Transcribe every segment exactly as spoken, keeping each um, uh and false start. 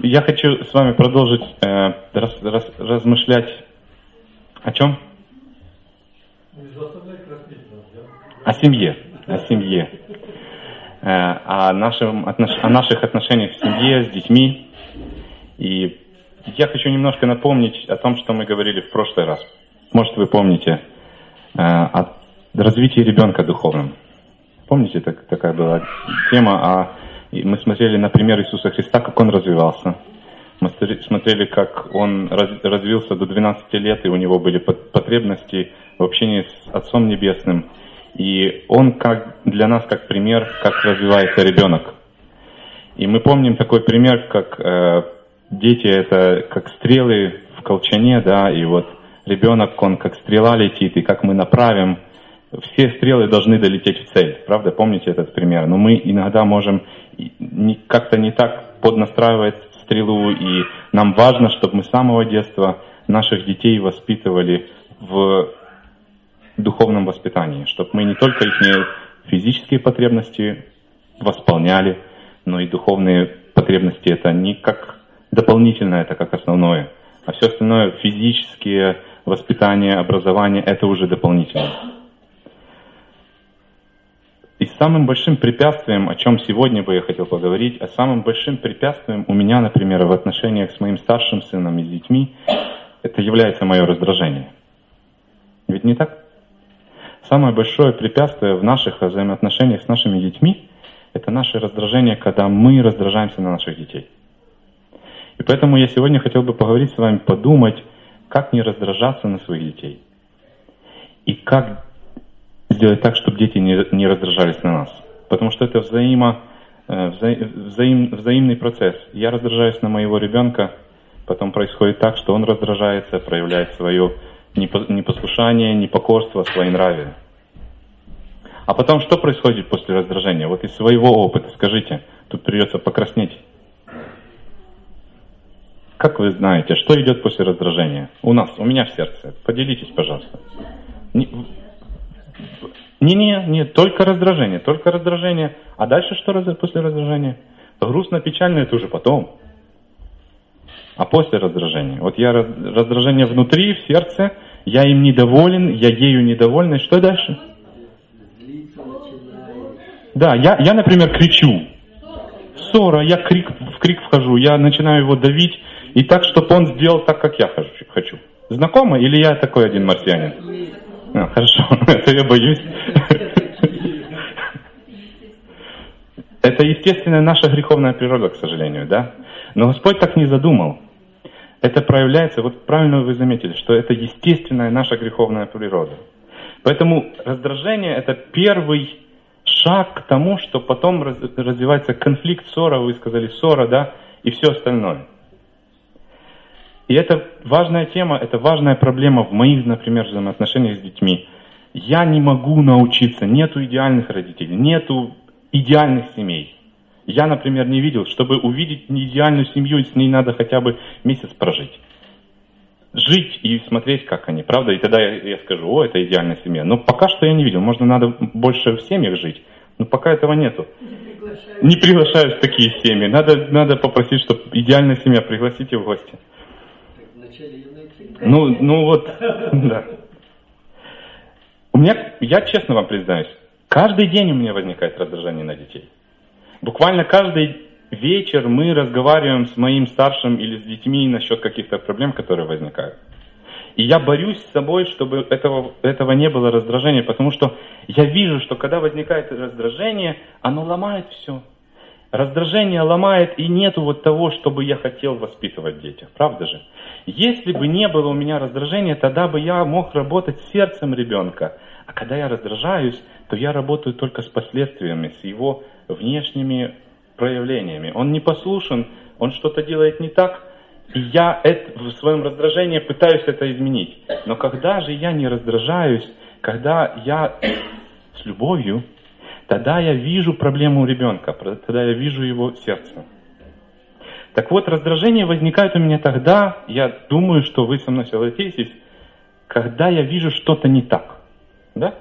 Я хочу с вами продолжить э, раз, раз, размышлять о чем? О семье, о семье, э, о, нашем, отнош, о наших отношениях в семье, с детьми. И я хочу немножко напомнить о том, что мы говорили в прошлый раз. Может, вы помните э, о развитии ребенка духовном. Помните, так, такая была тема, а мы смотрели на пример Иисуса Христа, как Он развивался. Мы смотрели, как Он развился до двенадцати лет, и у Него были потребности в общении с Отцом Небесным. И Он как, для нас как пример, как развивается ребенок. И мы помним такой пример, как э, дети, это как стрелы в колчане, да, и вот ребенок, он как стрела летит, и как мы направим, все стрелы должны долететь в цель. Правда, помните этот пример? Но мы иногда можем как-то не так поднастраивать стрелу, и нам важно, чтобы мы с самого детства наших детей воспитывали в духовном воспитании, чтобы мы не только их физические потребности восполняли, но и духовные потребности это не как дополнительное, это как основное. А все остальное, физические воспитание, образование, это уже дополнительно. И самым большим препятствием, о чем сегодня бы я хотел поговорить, а самым большим препятствием у меня, например, в отношениях с моим старшим сыном и с детьми, это является мое раздражение. Ведь не так? Самое большое препятствие в наших взаимоотношениях с нашими детьми – это наше раздражение, когда мы раздражаемся на наших детей. И поэтому я сегодня хотел бы поговорить с вами, подумать, как не раздражаться на своих детей. И как сделать так, чтобы дети не, не раздражались на нас. Потому что это взаимо, вза, взаим, взаимный процесс. Я раздражаюсь на моего ребенка, потом происходит так, что он раздражается, проявляет свое непослушание, непокорство, своенравие. А потом что происходит после раздражения? Вот из своего опыта скажите, тут придется покраснеть. Как вы знаете, что идет после раздражения? У нас, у меня в сердце. Поделитесь, пожалуйста. Не-не, не, только раздражение, только раздражение. А дальше что после раздражения? Грустно, печально, это уже потом. А после раздражения? Вот я раздражение внутри, в сердце, я им недоволен, я ею недоволен, и что дальше? Да, я, я, например, кричу. Ссора, я крик, в крик вхожу, я начинаю его давить, и так, чтобы он сделал так, как я хочу. Знакомо или я такой один марсианин? А, хорошо, это я боюсь. Это естественная наша греховная природа, к сожалению, да? Но Господь так не задумал. Это проявляется, вот правильно вы заметили, что это естественная наша греховная природа. Поэтому раздражение – это первый шаг к тому, что потом развивается конфликт, ссора, вы сказали ссора, да, и все остальное. И это важная тема, это важная проблема в моих, например, взаимоотношениях с детьми. Я не могу научиться, нету идеальных родителей, нету идеальных семей. Я, например, не видел, чтобы увидеть неидеальную семью, с ней надо хотя бы месяц прожить. Жить и смотреть, как они, правда? И тогда я, я скажу, о, это идеальная семья. Но пока что я не видел, можно надо больше в семьях жить, но пока этого нету. Не приглашают, не приглашают в такие семьи. Надо, надо попросить, чтобы идеальная семья, пригласите в гости. Ну, ну вот, да. У меня, я честно вам признаюсь, каждый день у меня возникает раздражение на детей. Буквально каждый вечер мы разговариваем с моим старшим или с детьми насчет каких-то проблем, которые возникают. И я борюсь с собой, чтобы этого, этого не было раздражения, потому что я вижу, что когда возникает раздражение, оно ломает все. Раздражение ломает, и нету вот того, чтобы я хотел воспитывать в детях. Правда же? Если бы не было у меня раздражения, тогда бы я мог работать с сердцем ребенка. А когда я раздражаюсь, то я работаю только с последствиями, с его внешними проявлениями. Он не послушен, он что-то делает не так, и я это, в своем раздражении пытаюсь это изменить. Но когда же я не раздражаюсь, когда я с любовью, тогда я вижу проблему у ребенка, тогда я вижу его сердце. Так вот, раздражение возникает у меня тогда, я думаю, что вы со мной согласитесь, когда я вижу что-то не так. Да?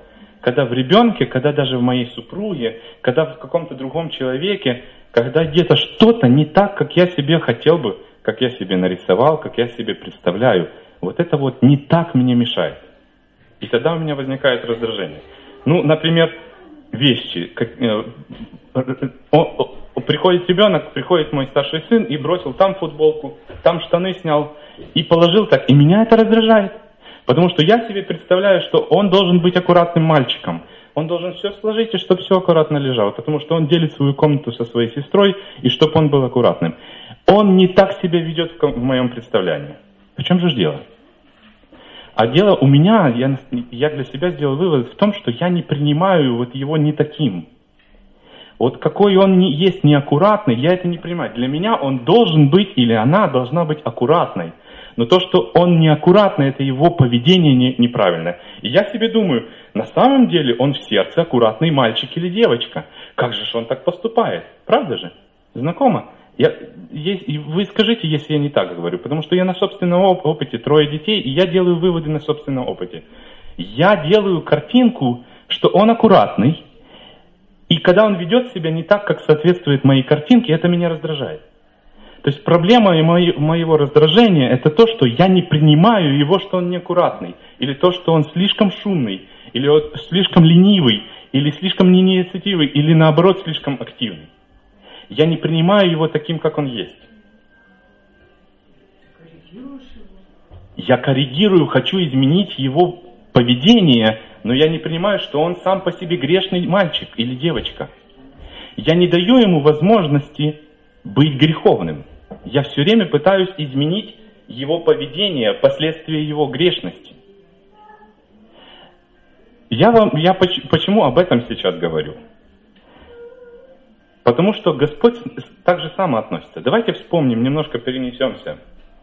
когда в ребенке, когда даже в моей супруге, когда в каком-то другом человеке, когда где-то что-то не так, как я себе хотел бы, как я себе нарисовал, как я себе представляю. Вот это вот не так мне мешает. И тогда у меня возникает раздражение. Ну, например, вещи. Как, э, о, о, приходит ребенок, приходит мой старший сын и бросил там футболку, там штаны снял и положил так. И меня это раздражает. Потому что я себе представляю, что он должен быть аккуратным мальчиком. Он должен все сложить, и чтобы все аккуратно лежало. Потому что он делит свою комнату со своей сестрой, и чтобы он был аккуратным. Он не так себя ведет в моем представлении. В чем же дело? А дело у меня, я, я для себя сделал вывод в том, что я не принимаю вот его не таким. Вот какой он не, есть неаккуратный, я это не принимаю. Для меня он должен быть, или она должна быть аккуратной. Но то, что он неаккуратный, это его поведение не, неправильное. И я себе думаю, на самом деле он в сердце аккуратный мальчик или девочка. Как же он так поступает? Правда же? Знакомо? Я, есть, вы скажите, если я не так говорю, потому что я на собственном опыте, трое детей, и я делаю выводы на собственном опыте. Я делаю картинку, что он аккуратный, и когда он ведет себя не так, как соответствует моей картинке, это меня раздражает. То есть проблема моего раздражения это то, что я не принимаю его, что он неаккуратный, или то, что он слишком шумный, или он слишком ленивый, или слишком неинициативный, или наоборот слишком активный. Я не принимаю его таким, как он есть. Я коррегирую, хочу изменить его поведение, но я не принимаю, что он сам по себе грешный мальчик или девочка. Я не даю ему возможности быть греховным. Я все время пытаюсь изменить его поведение, последствия его грешности. Я вам, я почему об этом сейчас говорю? Потому что Господь так же само относится. Давайте вспомним, немножко перенесемся.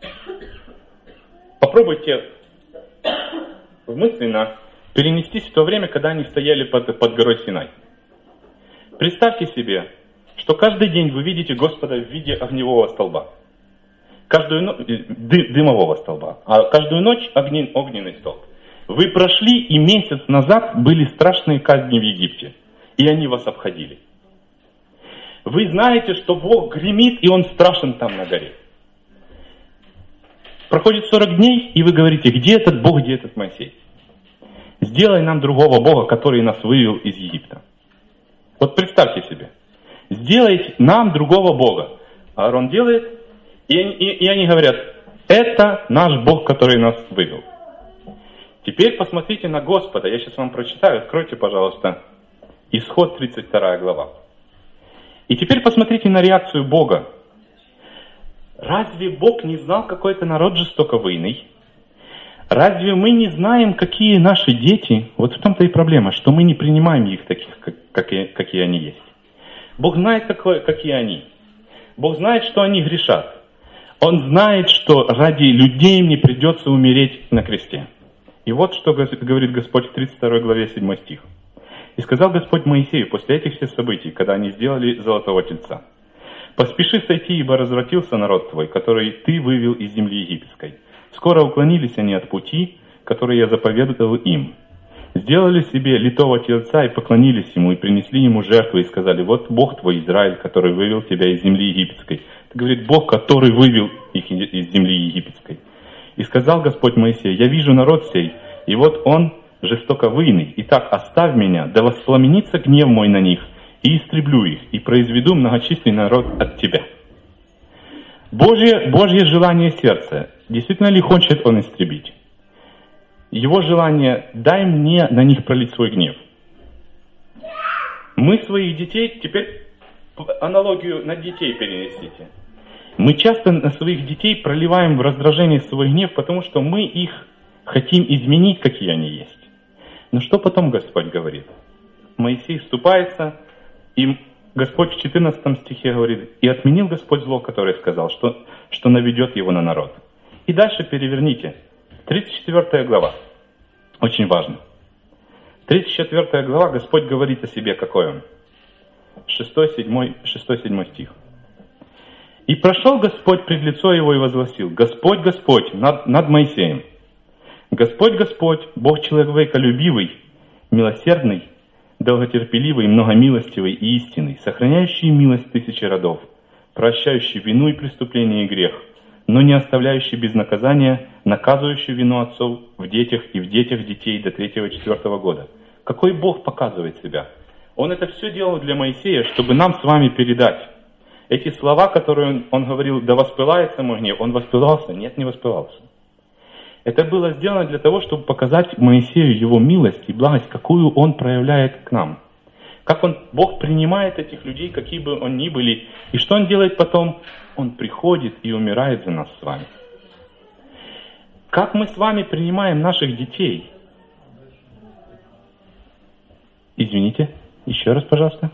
Попробуйте мысленно перенестись в то время, когда они стояли под, под горой Синай. Представьте себе, что каждый день вы видите Господа в виде огневого столба. Каждую ночь, ды, дымового столба. А каждую ночь огнен, огненный столб. Вы прошли, и месяц назад были страшные казни в Египте. И они вас обходили. Вы знаете, что Бог гремит, и Он страшен там на горе. Проходит сорок дней, и вы говорите, где этот Бог, где этот Моисей? Сделай нам другого Бога, который нас вывел из Египта. Вот представьте себе. Сделайте нам другого Бога. А Аарон делает, и, и, и они говорят, это наш Бог, который нас вывел. Теперь посмотрите на Господа. Я сейчас вам прочитаю. Откройте, пожалуйста, Исход тридцать вторая глава. И теперь посмотрите на реакцию Бога. Разве Бог не знал, какой это народ жестоковыйный? Разве мы не знаем, какие наши дети? Вот в том-то и проблема, что мы не принимаем их таких, как, какие, какие они есть. Бог знает, какой, какие они. Бог знает, что они грешат. Он знает, что ради людей мне придется умереть на кресте. И вот что говорит Господь в тридцать второй главе седьмой стих. «И сказал Господь Моисею после этих всех событий, когда они сделали золотого тельца: поспеши сойти, ибо развратился народ твой, который ты вывел из земли египетской. Скоро уклонились они от пути, который я заповедовал им. Сделали себе литого тельца и поклонились ему, и принесли ему жертвы, и сказали: вот Бог твой, Израиль, который вывел тебя из земли египетской». Это говорит Бог, который вывел их из земли египетской. «И сказал Господь Моисею: я вижу народ сей, и вот он жестоковыйный. Итак, оставь меня, да воспламенится гнев мой на них, и истреблю их, и произведу многочисленный народ от тебя». Божье, Божье желание сердца, действительно ли хочет он истребить? Его желание: дай мне на них пролить свой гнев. Мы своих детей, теперь аналогию на детей перенесите. Мы часто на своих детей проливаем в раздражение свой гнев, потому что мы их хотим изменить, какие они есть. Но что потом Господь говорит? Моисей вступается, и Господь в четырнадцатом стихе говорит: «И отменил Господь зло, которое сказал, что, что наведет его на народ». И дальше переверните. тридцать четвёртая глава. Очень важно. тридцать четвёртая глава, Господь говорит о себе, какой он. шестой-седьмой стих. «И прошел Господь пред лицо его и возгласил: Господь, Господь над, над Моисеем. Господь, Господь, Бог человеколюбивый милосердный, долготерпеливый, многомилостивый и истинный, сохраняющий милость тысячи родов, прощающий вину и преступление и грех, но не оставляющий без наказания, наказывающий вину отцов в детях и в детях детей до третьего-четвертого года. Какой Бог показывает себя? Он это все делал для Моисея, чтобы нам с вами передать. Эти слова, которые он, он говорил, да воспылается мой гнев, он воспылался? Нет, не воспылался. Это было сделано для того, чтобы показать Моисею его милость и благость, какую он проявляет к нам. Как он, Бог принимает этих людей, какие бы они ни были. И что он делает потом? Он приходит и умирает за нас с вами. Как мы с вами принимаем наших детей? Извините, еще раз, пожалуйста.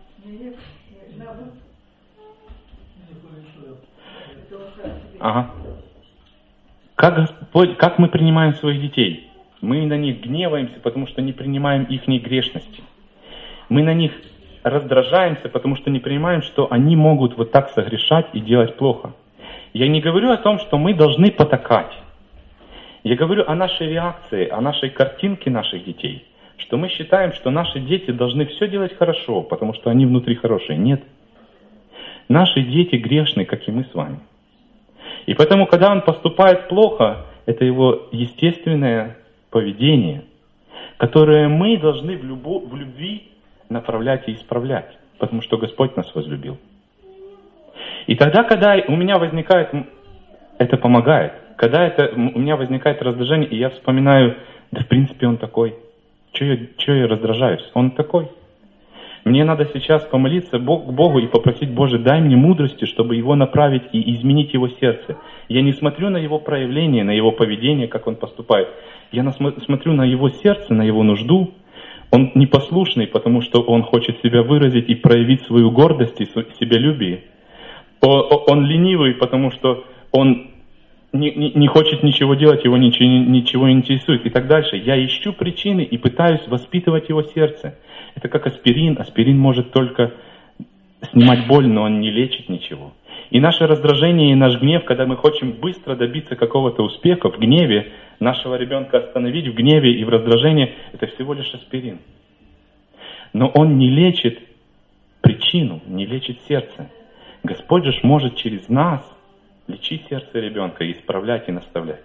Ага. Как, Господь, как мы принимаем своих детей? Мы на них гневаемся, потому что не принимаем их грешности. Мы на них раздражаемся, потому что не понимаем, что они могут вот так согрешать и делать плохо. Я не говорю о том, что мы должны потакать. Я говорю о нашей реакции, о нашей картинке наших детей. Что мы считаем, что наши дети должны все делать хорошо, потому что они внутри хорошие. Нет. Наши дети грешны, как и мы с вами. И поэтому, когда он поступает плохо, это его естественное поведение, которое мы должны в, любо, в любви направлять и исправлять, потому что Господь нас возлюбил. И тогда, когда у меня возникает, это помогает, когда это, у меня возникает раздражение, и я вспоминаю, да в принципе он такой, что я, что я раздражаюсь, он такой. Мне надо сейчас помолиться Бог, к Богу и попросить, Боже, дай мне мудрости, чтобы его направить и изменить его сердце. Я не смотрю на его проявление, на его поведение, как он поступает. Я смотрю на его сердце, на его нужду. Он непослушный, потому что он хочет себя выразить и проявить свою гордость и себялюбие. Он ленивый, потому что он не, не, не хочет ничего делать, его ничего, ничего не интересует и так дальше. Я ищу причины и пытаюсь воспитывать его сердце. Это как аспирин. Аспирин может только снимать боль, но он не лечит ничего. И наше раздражение и наш гнев, когда мы хотим быстро добиться какого-то успеха в гневе, нашего ребенка остановить в гневе и в раздражении, это всего лишь аспирин. Но он не лечит причину, не лечит сердце. Господь же может через нас лечить сердце ребенка и исправлять и наставлять.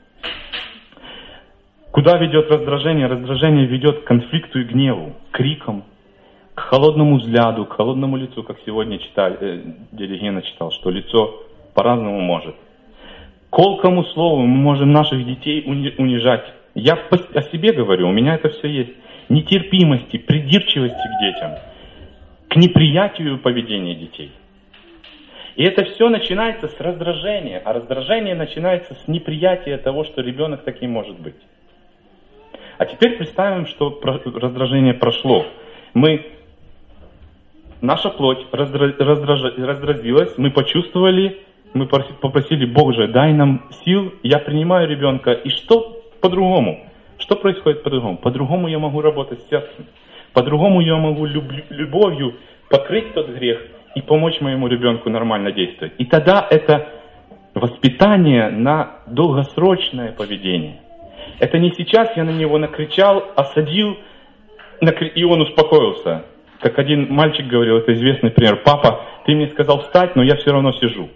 Куда ведет раздражение? Раздражение ведет к конфликту и гневу, к крикам, к холодному взгляду, к холодному лицу, как сегодня читали, э, дядя Гена читал, что лицо по-разному может. Колкому слову мы можем наших детей унижать. Я о себе говорю, у меня это все есть. Нетерпимости, придирчивости к детям, к неприятию поведения детей. И это все начинается с раздражения, а раздражение начинается с неприятия того, что ребенок таким может быть. А теперь представим, что раздражение прошло. Мы, наша плоть раздраж, раздраж, раздразилась, мы почувствовали, мы попросили, Боже, дай нам сил, я принимаю ребенка. И что по-другому? Что происходит по-другому? По-другому я могу работать с сердцем. По-другому я могу люб, любовью покрыть тот грех и помочь моему ребенку нормально действовать. И тогда это воспитание на долгосрочное поведение. Это не сейчас я на него накричал, осадил, и он успокоился. Как один мальчик говорил, это известный пример. Папа, ты мне сказал встать, но я все равно сижу.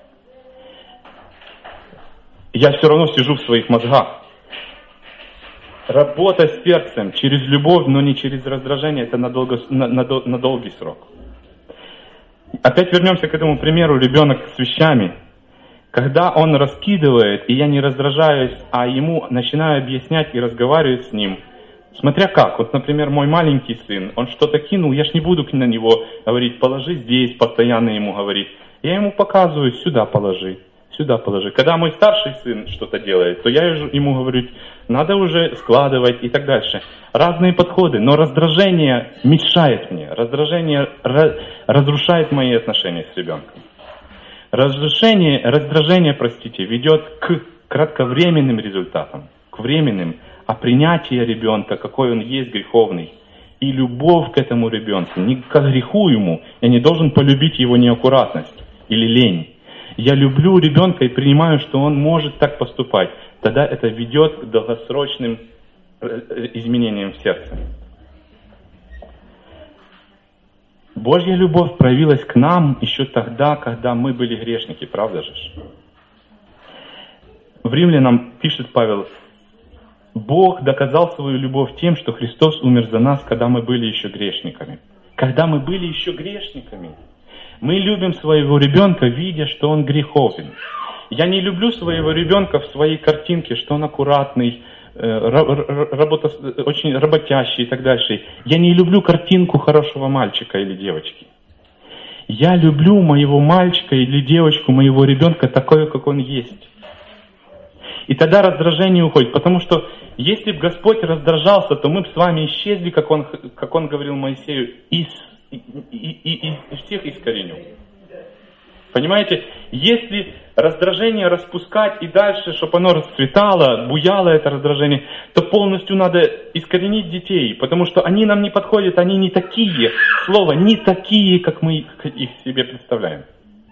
Я все равно сижу в своих мозгах. Работа с сердцем через любовь, но не через раздражение, это на, долго, на, на, на долгий срок. Опять вернемся к этому примеру, ребенок с вещами. Когда он раскидывает, и я не раздражаюсь, а ему начинаю объяснять и разговаривать с ним, смотря как. Вот, например, мой маленький сын, он что-то кинул, я ж не буду на него говорить, положи здесь, постоянно ему говорить. Я ему показываю, сюда положи, сюда положи. Когда мой старший сын что-то делает, то я ему говорю, надо уже складывать и так дальше. Разные подходы, но раздражение мешает мне, раздражение разрушает мои отношения с ребенком. Раздражение, раздражение, простите, ведет к кратковременным результатам, к временным, а принятие ребенка, какой он есть, греховный, и любовь к этому ребенку, не к греху ему, я не должен полюбить его неаккуратность или лень. Я люблю ребенка и принимаю, что он может так поступать. Тогда это ведет к долгосрочным изменением в сердце. Божья любовь проявилась к нам еще тогда, когда мы были грешники, правда же? В Римлянам пишет Павел: Бог доказал свою любовь тем, что Христос умер за нас, когда мы были еще грешниками. Когда мы были еще грешниками. Мы любим своего ребенка, видя, что он греховен. Я не люблю своего ребенка в своей картинке, что он аккуратный, работа, очень работящий и так дальше. Я не люблю картинку хорошего мальчика или девочки. Я люблю моего мальчика или девочку, моего ребенка такой, как он есть. И тогда раздражение уходит. Потому что если бы Господь раздражался, то мы бы с вами исчезли, как Он, как он говорил Моисею, из, и, и, и, и всех искореню. Понимаете? Если раздражение распускать и дальше, чтобы оно расцветало, буяло это раздражение, то полностью надо искоренить детей, потому что они нам не подходят, они не такие, слово, не такие, как мы их себе представляем.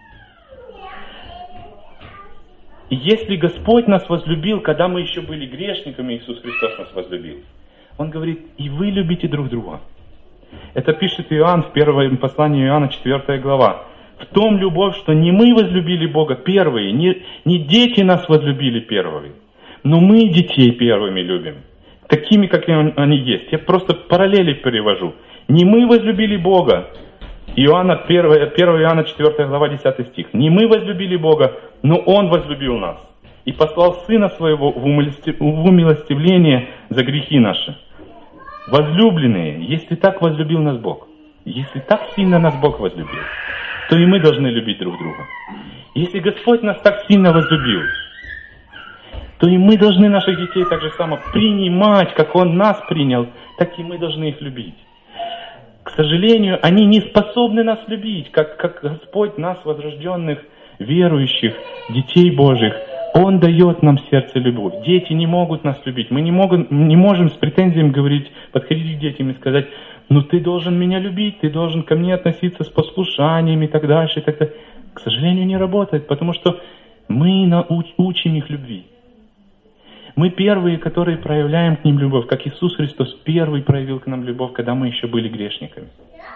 И если Господь нас возлюбил, когда мы еще были грешниками, Иисус Христос нас возлюбил, Он говорит: и вы любите друг друга. Это пишет Иоанн в первом послании Иоанна, четвёртая глава. В том любовь, что не мы возлюбили Бога первые, не, не дети нас возлюбили первыми, но мы детей первыми любим, такими, как они есть. Я просто параллели перевожу. Не мы возлюбили Бога. Иоанна, первое, первое Иоанна, четвёртая глава, десятый стих. Не мы возлюбили Бога, но Он возлюбил нас и послал Сына Своего в умилостивление за грехи наши. Возлюбленные, если так возлюбил нас Бог, если так сильно нас Бог возлюбил, то и мы должны любить друг друга. Если Господь нас так сильно возлюбил, то и мы должны наших детей так же само принимать, как Он нас принял, так и мы должны их любить. К сожалению, они не способны нас любить, как, как Господь нас, возрожденных, верующих, детей Божьих, Он дает нам в сердце любовь. Дети не могут нас любить. Мы не, могем, не можем с претензиями говорить, подходить к детям и сказать: ну ты должен меня любить, ты должен ко мне относиться с послушанием и так дальше. И так далее. К сожалению, не работает, потому что мы науч- учим их любви. Мы первые, которые проявляем к ним любовь, как Иисус Христос первый проявил к нам любовь, когда мы еще были грешниками.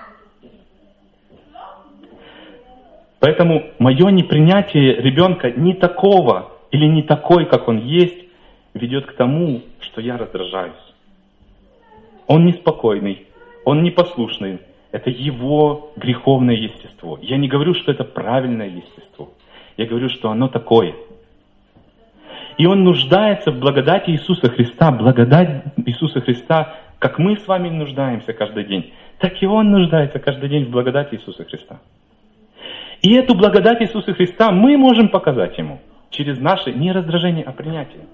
Поэтому мое непринятие ребенка не такого или не такой, как он есть, ведет к тому, что я раздражаюсь. Он неспокойный, он непослушный. Это его греховное естество. Я не говорю, что это правильное естество. Я говорю, что оно такое. И он нуждается в благодати Иисуса Христа. Благодать Иисуса Христа, как мы с вами нуждаемся каждый день, так и он нуждается каждый день в благодати Иисуса Христа. И эту благодать Иисуса Христа мы можем показать Ему через наше не раздражение, а принятие.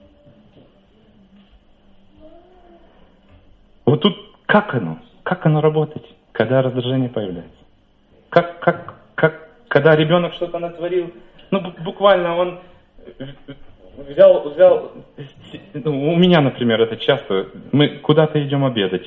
Вот тут как оно? Как оно работает, когда раздражение появляется? Как, как, как, когда ребенок что-то натворил, ну буквально он взял, взял, ну, у меня, например, это часто, мы куда-то идем обедать,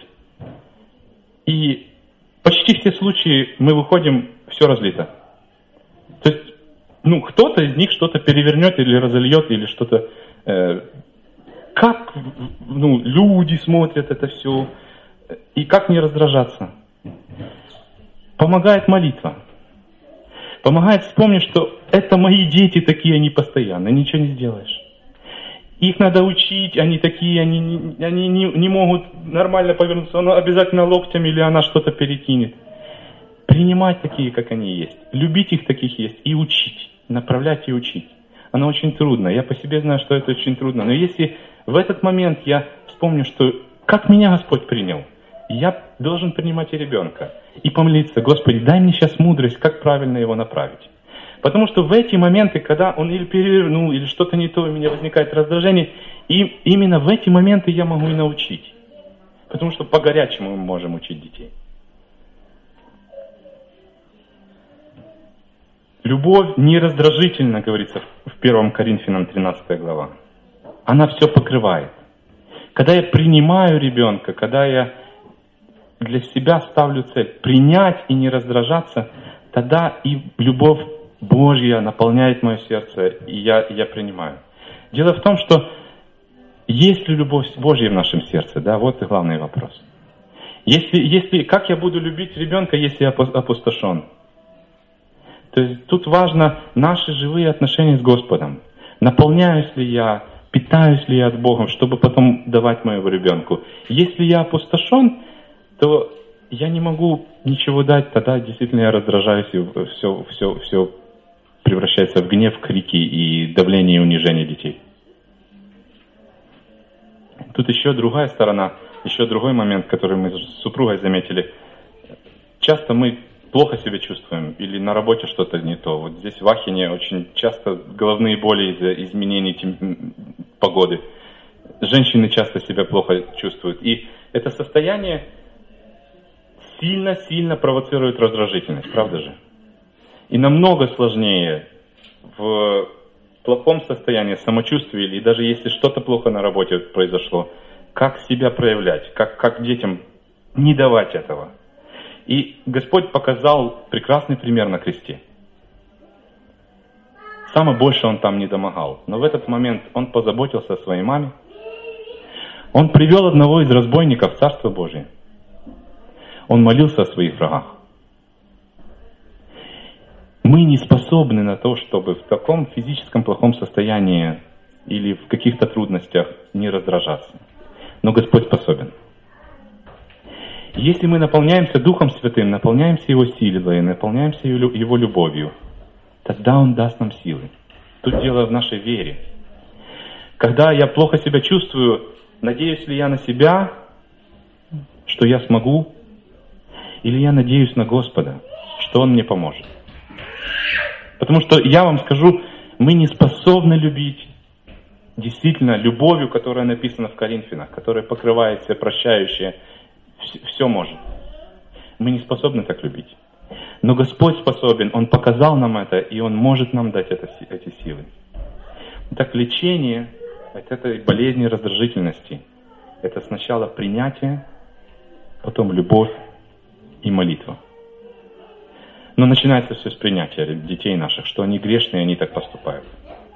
и почти все случаи мы выходим, все разлито. То есть, ну, кто-то из них что-то перевернет или разольет, или что-то... Э, как, ну, люди смотрят это все, и как не раздражаться? Помогает молитва. Помогает вспомнить, что это мои дети такие, они постоянно, ничего не сделаешь. Их надо учить, они такие, они, не, они не, не могут нормально повернуться, он обязательно локтем или она что-то перекинет. Принимать такие, как они есть, любить их таких есть и учить, направлять и учить. Оно очень трудно, я по себе знаю, что это очень трудно. Но если в этот момент я вспомню, что как меня Господь принял, я должен принимать и ребенка. И помолиться: Господи, дай мне сейчас мудрость, как правильно его направить. Потому что в эти моменты, когда он или перевернул, или что-то не то, у меня возникает раздражение, и именно в эти моменты я могу и научить. Потому что по-горячему мы можем учить детей. Любовь не раздражительна, говорится в первом Коринфянам тринадцатая глава. Она все покрывает. Когда я принимаю ребенка, когда я для себя ставлю цель принять и не раздражаться, тогда и любовь Божья наполняет мое сердце, и я, и я принимаю. Дело в том, что есть ли любовь Божья в нашем сердце? Да, вот и главный вопрос. Если, если, как я буду любить ребенка, если я опустошен? То есть тут важно наши живые отношения с Господом. Наполняюсь ли я, питаюсь ли я от Бога, чтобы потом давать моему ребенку. Если я опустошен, то я не могу ничего дать, тогда действительно я раздражаюсь, и все, все, все превращается в гнев, крики и давление и унижение детей. Тут еще другая сторона, еще другой момент, который мы с супругой заметили. Часто мы плохо себя чувствуем, или на работе что-то не то. Вот здесь в Ахене очень часто головные боли из-за изменений тем... погоды. Женщины часто себя плохо чувствуют. И это состояние сильно-сильно провоцирует раздражительность, правда же? И намного сложнее в плохом состоянии самочувствия, или даже если что-то плохо на работе произошло, как себя проявлять, как, как детям не давать этого. И Господь показал прекрасный пример на кресте. Самое больше Он там не домогал. Но в этот момент Он позаботился о своей маме. Он привел одного из разбойников в Царство Божие. Он молился о своих врагах. Мы не способны на то, чтобы в таком физическом плохом состоянии или в каких-то трудностях не раздражаться. Но Господь способен. Если мы наполняемся Духом Святым, наполняемся Его силой, наполняемся Его любовью, тогда Он даст нам силы. Тут дело в нашей вере. Когда я плохо себя чувствую, надеюсь ли я на себя, что я смогу, или я надеюсь на Господа, что Он мне поможет. Потому что я вам скажу, мы не способны любить действительно любовью, которая написана в Коринфянах, которая покрывает все прощающее, все может. Мы не способны так любить. Но Господь способен, Он показал нам это, и Он может нам дать это, эти силы. Так лечение от этой болезни раздражительности — это сначала принятие, потом любовь и молитва. Но начинается все с принятия детей наших, что они грешные, они так поступают.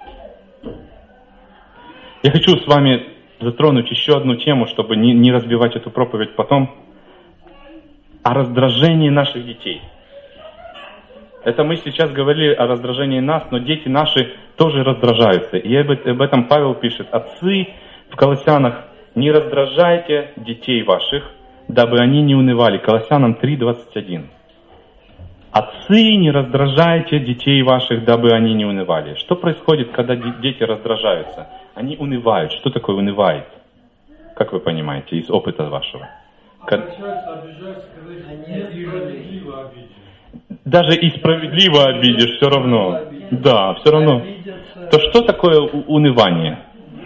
Я хочу с вами затронуть еще одну тему, чтобы не, не разбивать эту проповедь потом, о раздражении наших детей. Это мы сейчас говорили о раздражении нас, но дети наши тоже раздражаются. И об этом Павел пишет: «Отцы в Колоссянах, не раздражайте детей ваших, дабы они не унывали». Колоссянам три двадцать один. «Отцы, не раздражайте детей ваших, дабы они не унывали». Что происходит, когда дети раздражаются? Они унывают. Что такое унывает? Как вы понимаете из опыта вашего? Обижаются, обижаются, когда несправедливо обидишь. Даже и справедливо обидишь, все равно. Да, все равно. То что такое унывание?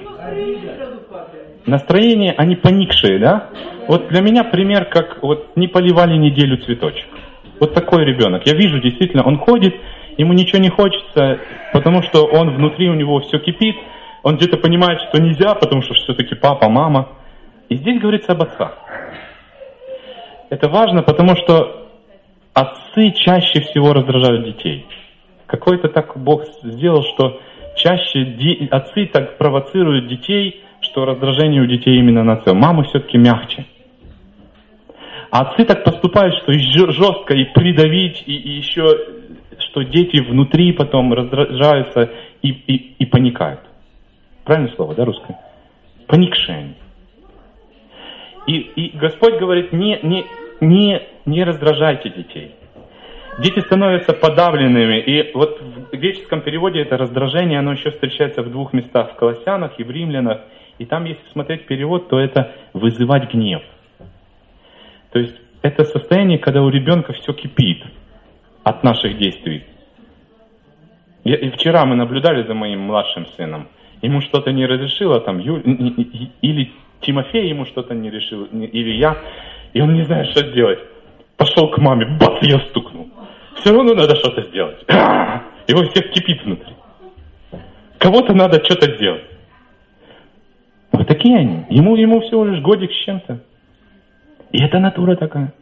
Настроение, они поникшие, да? Вот для меня пример, как вот не поливали неделю цветочек. Вот такой ребенок. Я вижу, действительно, он ходит, ему ничего не хочется, потому что он внутри, у него все кипит, он где-то понимает, что нельзя, потому что все-таки папа, мама. И здесь говорится об отцах. Это важно, потому что отцы чаще всего раздражают детей. Какой-то так Бог сделал, что чаще де... отцы так провоцируют детей, что раздражение у детей именно на отца. Мамы все-таки мягче. А отцы так поступают, что и жестко, и придавить, и, и еще, что дети внутри потом раздражаются и, и, и паникают. Правильное слово, да, русское? Поникшие они. И, и Господь говорит, не, не, не, не раздражайте детей. Дети становятся подавленными. И вот в греческом переводе это раздражение, оно еще встречается в двух местах, в Колоссянах и в Римлянах. И там, если смотреть перевод, то это вызывать гнев. То есть это состояние, когда у ребенка все кипит от наших действий. Я, и вчера мы наблюдали за моим младшим сыном. Ему что-то не разрешило, там, Юль, или Тимофей ему что-то не решил, или я, и он не знает, что сделать. Пошел к маме, бац, я стукнул. Все равно надо что-то сделать. Его всех кипит внутри. Кого-то надо что-то сделать. Вот такие они. Ему, ему всего лишь годик с чем-то. И это натура такая.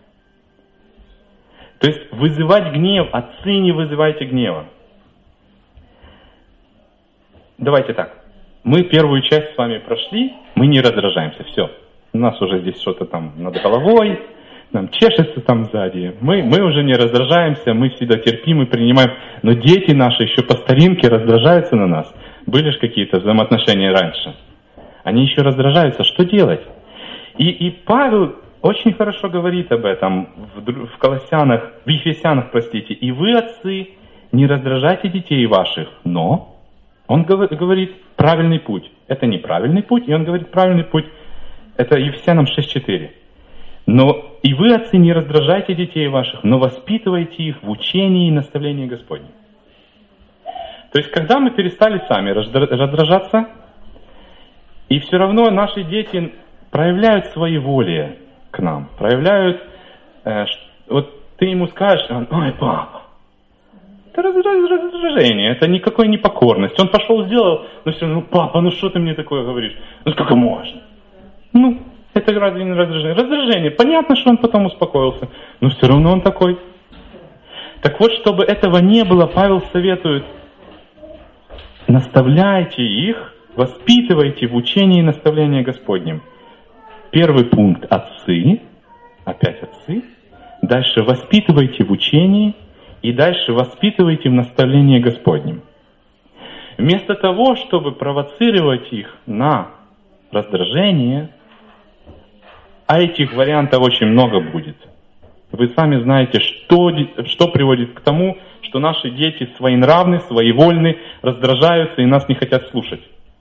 То есть вызывать гнев, отцы, не вызывайте гнева. Давайте так. мы первую часть с вами прошли, мы не раздражаемся, все. У нас уже здесь что-то там над головой, нам чешется там сзади. Мы, мы уже не раздражаемся, мы всегда терпим и принимаем. Но дети наши еще по старинке раздражаются на нас. Были же какие-то взаимоотношения раньше. Они еще раздражаются. Что делать? И, и Павел очень хорошо говорит об этом в, в Колоссянах, в Ефесянах, простите. И вы, отцы, не раздражайте детей ваших, но... Он говорит правильный путь. Это неправильный путь, и он говорит правильный путь. Это Ефесянам шесть четыре. Но и вы, отцы, не раздражайте детей ваших, но воспитывайте их в учении и наставлении Господнем. То есть, когда мы перестали сами раздражаться, и все равно наши дети проявляют своеволие к нам, проявляют, э, вот ты ему скажешь, он, ой, папа, это раздражение, это никакой не покорность. Он пошел, сделал, но все равно, ну, папа, ну что ты мне такое говоришь? Ну сколько можно? Ну, это разве не раздражение? Раздражение. Понятно, что он потом успокоился, но все равно он такой. Так вот, чтобы этого не было, Павел советует, наставляйте их, воспитывайте в учении и наставлении Господнем. Первый пункт – отцы, опять отцы. Дальше воспитывайте в учении. И дальше воспитывайте в наставлении Господнем. Вместо того, чтобы провоцировать их на раздражение, а этих вариантов очень много будет. Вы сами знаете, что, что приводит к тому, что наши дети своенравны, своевольны, раздражаются и нас не хотят слушать.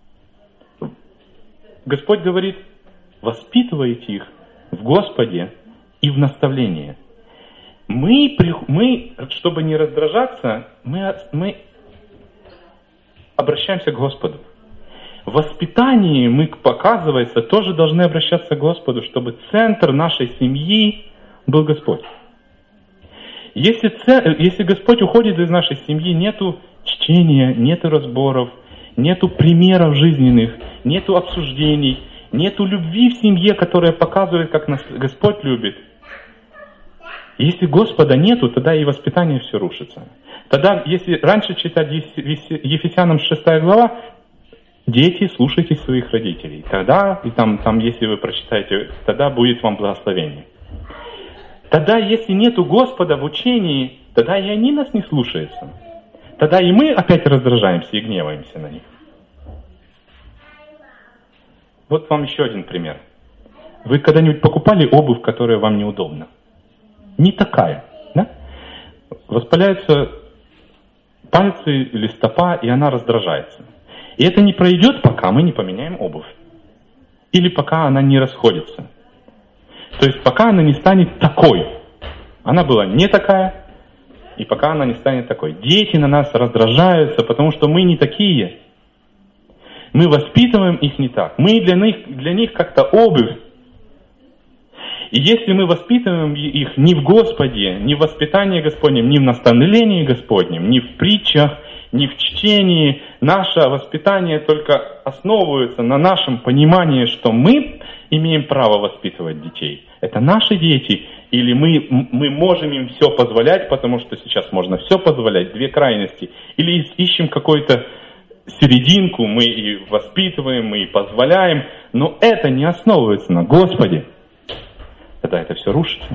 Господь говорит, воспитывайте их в Господе и в наставлении. Мы, мы, чтобы не раздражаться, мы, мы обращаемся к Господу. В воспитании мы, показывается, тоже должны обращаться к Господу, чтобы центр нашей семьи был Господь. Если, если Господь уходит из нашей семьи, нету чтения, нету разборов, нету примеров жизненных, нету обсуждений, нету любви в семье, которая показывает, как нас Господь любит. Если Господа нету, тогда и воспитание все рушится. Тогда, если раньше читать Ефесянам шестая глава, дети, слушайте своих родителей. Тогда, и там, там, если вы прочитаете, тогда будет вам благословение. Тогда, если нету Господа в учении, тогда и они нас не слушаются. Тогда и мы опять раздражаемся и гневаемся на них. Вот вам еще один пример. Вы когда-нибудь покупали обувь, которая вам неудобна? Не такая, да? Воспаляются пальцы или стопа, и она раздражается. И это не пройдет, пока мы не поменяем обувь. Или пока она не расходится. То есть пока она не станет такой. Она была не такая, и пока она не станет такой. Дети на нас раздражаются, потому что мы не такие. Мы воспитываем их не так. Мы для них, для них как-то обувь. И если мы воспитываем их не в Господе, не в воспитании Господнем, не в наставлении Господнем, не в притчах, не в чтении, наше воспитание только основывается на нашем понимании, что мы имеем право воспитывать детей. Это наши дети, или мы, мы можем им все позволять, потому что сейчас можно все позволять, две крайности. Или ищем какую-то серединку, мы и воспитываем, мы и позволяем, но это не основывается на Господе. Тогда это все рушится.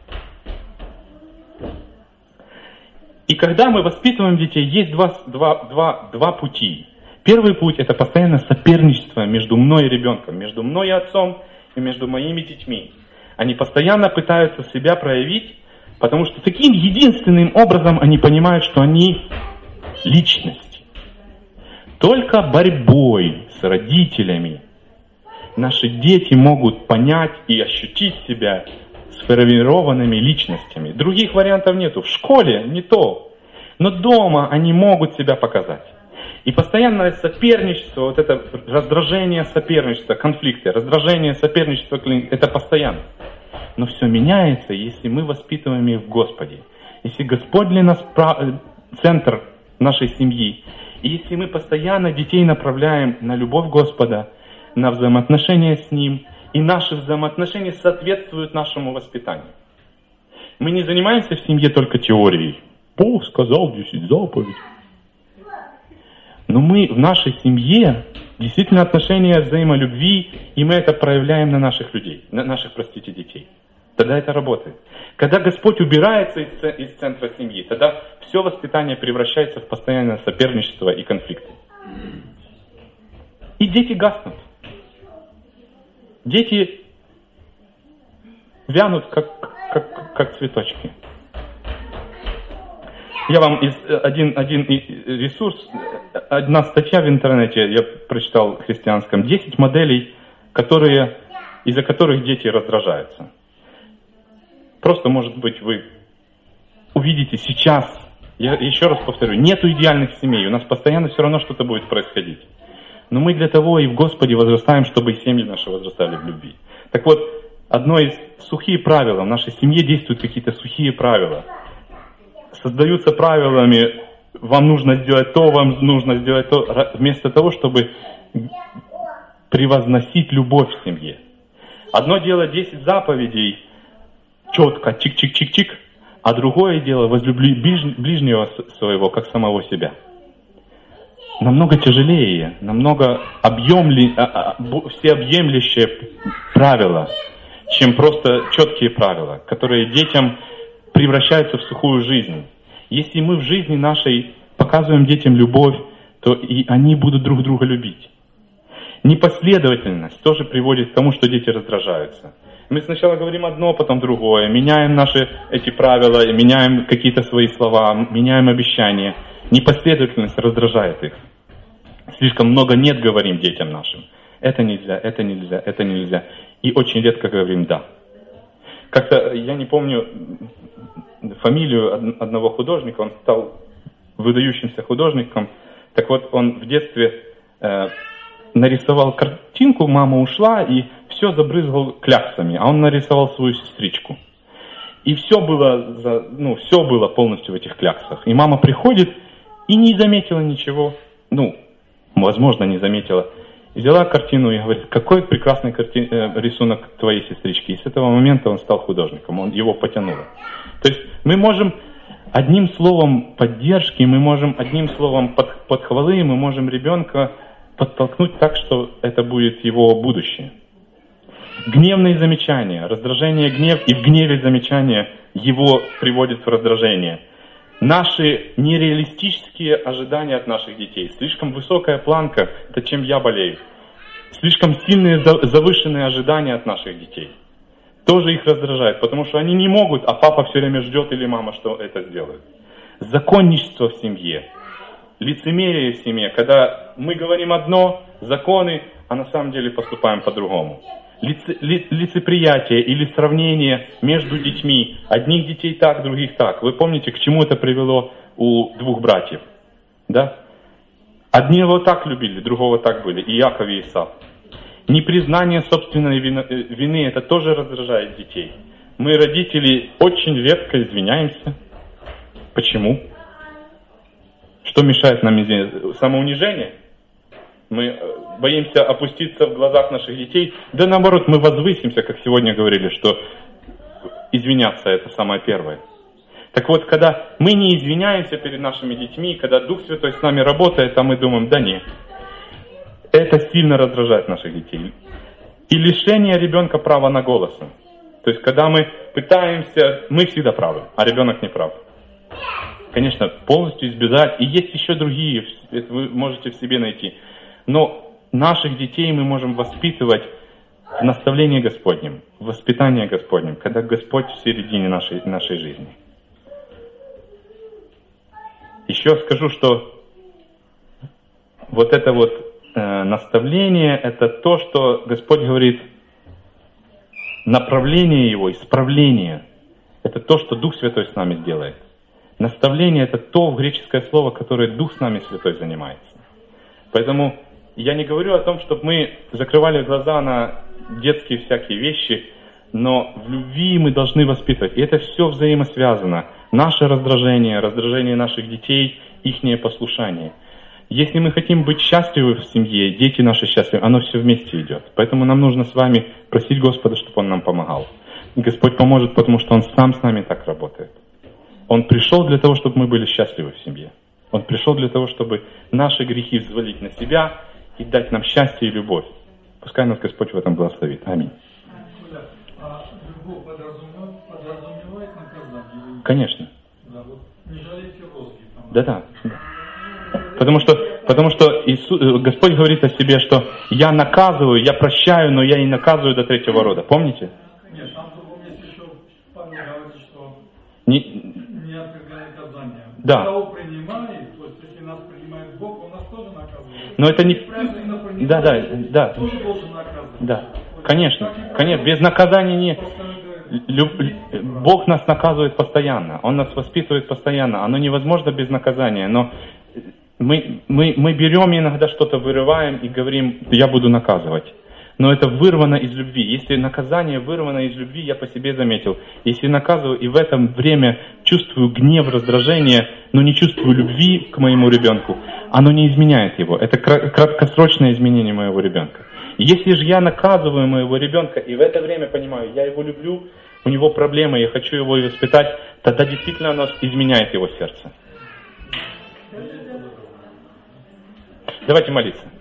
И когда мы воспитываем детей, есть два, два, два, два пути. Первый путь – это постоянное соперничество между мной и ребенком, между мной и отцом и между моими детьми. Они постоянно пытаются себя проявить, потому что таким единственным образом они понимают, что они личность. Только борьбой с родителями наши дети могут понять и ощутить себя сформированными личностями. Других вариантов нету. В школе не то. Но дома они могут себя показать. И постоянное соперничество, вот это раздражение соперничества, конфликты, раздражение соперничества, это постоянно. Но все меняется, если мы воспитываем их в Господе. Если Господь для нас центр нашей семьи. И если мы постоянно детей направляем на любовь Господа, на взаимоотношения с Ним, и наши взаимоотношения соответствуют нашему воспитанию. Мы не занимаемся в семье только теорией. Бог сказал десять заповедей. Но мы в нашей семье Действительно отношения взаимолюбви, и мы это проявляем на наших людей, на наших, простите, детей. Тогда это работает. Когда Господь убирается из, из центра семьи, тогда все воспитание превращается в постоянное соперничество и конфликты. И дети гаснут. Дети вянут, как, как, как цветочки. Я вам из, один, один ресурс, одна статья в интернете, я прочитал в христианском, десять моделей, которые, из-за которых дети раздражаются. Просто, может быть, вы увидите сейчас, я еще раз повторю, нету идеальных семей, у нас постоянно все равно что-то будет происходить. Но мы для того и в Господе возрастаем, чтобы и семьи наши возрастали в любви. Так вот, одно из сухие правила, в нашей семье действуют какие-то сухие правила. Создаются правилами, вам нужно сделать то, вам нужно сделать то, вместо того, чтобы превозносить любовь в семье. Одно дело десять заповедей, четко, чик-чик-чик-чик, а другое дело возлюби ближнего своего, как самого себя. Намного тяжелее, намного объемли, всеобъемлющее правило, чем просто четкие правила, которые детям превращаются в сухую жизнь. Если мы в жизни нашей показываем детям любовь, то и они будут друг друга любить. Непоследовательность тоже приводит к тому, что дети раздражаются. Мы сначала говорим одно, потом другое, меняем наши эти правила, меняем какие-то свои слова, меняем обещания. Непоследовательность раздражает их. Слишком много «нет» говорим детям нашим. Это нельзя, это нельзя, это нельзя. И очень редко говорим «да». Как-то, я не помню фамилию одного художника, он стал выдающимся художником. Так вот, он в детстве э, нарисовал картинку, мама ушла, и все забрызгал кляксами, а он нарисовал свою сестричку. И все было, за, ну, все было полностью в этих кляксах. И мама приходит и не заметила ничего, ну, возможно, не заметила. Взяла картину и говорит: какой прекрасный карти... э, рисунок твоей сестрички. И с этого момента он стал художником, он его потянуло. То есть мы можем одним словом поддержки, мы можем одним словом под... подхвалы, мы можем ребенка подтолкнуть так, что это будет его будущее. Гневные замечания, раздражение, гнев, и в гневе замечания его приводит в раздражение. Наши нереалистические ожидания от наших детей, слишком высокая планка, это чем я болею. Слишком сильные завышенные ожидания от наших детей тоже их раздражает, потому что они не могут, а папа все время ждет или мама, что это сделает. Законничество в семье, лицемерие в семье, когда мы говорим одно, законы, а на самом деле поступаем по-другому. Лице, ли, лицеприятие или сравнение между детьми. Одних детей так, других так. Вы помните, к чему это привело у двух братьев? Да? Одного так любили, другого так были. Иаков и Исав. Непризнание собственной вины, вины, это тоже раздражает детей. Мы, родители, очень редко извиняемся. Почему? Что мешает нам извиняться? Самоунижение? Мы боимся опуститься в глазах наших детей. Да наоборот, мы возвысимся, как сегодня говорили, что извиняться это самое первое. Так вот, когда мы не извиняемся перед нашими детьми, когда Дух Святой с нами работает, а мы думаем: да нет, это сильно раздражает наших детей. И лишение ребенка права на голос. То есть, когда мы пытаемся, мы всегда правы, а ребенок не прав. Конечно, полностью избежать. И есть еще другие, вы можете в себе найти. Но наших детей мы можем воспитывать в наставлении Господнем, в воспитании Господнем, когда Господь в середине нашей, нашей жизни. Еще скажу, что вот это вот э, наставление, это то, что Господь говорит, направление Его, исправление, это то, что Дух Святой с нами сделает. Наставление — это то греческое слово, которое Дух с нами Святой занимается. Поэтому я не говорю о том, чтобы мы закрывали глаза на детские всякие вещи, но в любви мы должны воспитывать. И это все взаимосвязано. Наше раздражение, раздражение наших детей, их непослушание. Если мы хотим быть счастливы в семье, дети наши счастливы, оно все вместе идет. Поэтому нам нужно с вами просить Господа, чтобы Он нам помогал. И Господь поможет, потому что Он сам с нами так работает. Он пришел для того, чтобы мы были счастливы в семье. Он пришел для того, чтобы наши грехи взвалить на себя и дать нам счастье и любовь. Пускай нас Господь в этом благословит. Аминь. А любовь подразумевает, подразумевает наказание? Конечно. Да, вот не жалейте розги. Да-да. Потому что, потому что Иисус, Господь говорит о себе, что я наказываю, я прощаю, но я и наказываю до третьего рода. Помните? Нет, там в другом месте еще Павел говорит, что не, не отвергай наказание. Да. Кого принимает, то есть если нас принимает Бог, он нас тоже наказывает. Но это не... Принимает, Да, да, да. тоже должен наказывать. Да. Конечно, конечно, без наказания не... Люб... Бог нас наказывает постоянно, Он нас воспитывает постоянно. Оно невозможно без наказания, но мы, мы, мы берем иногда что-то, вырываем и говорим, я буду наказывать. Но это вырвано из любви. Если наказание вырвано из любви, я по себе заметил, если наказываю и в это время чувствую гнев, раздражение, но не чувствую любви к моему ребенку, оно не изменяет его. Это краткосрочное изменение моего ребенка. Если же я наказываю моего ребенка и в это время понимаю, я его люблю, у него проблемы, я хочу его воспитать, тогда действительно оно изменяет его сердце. Давайте молиться.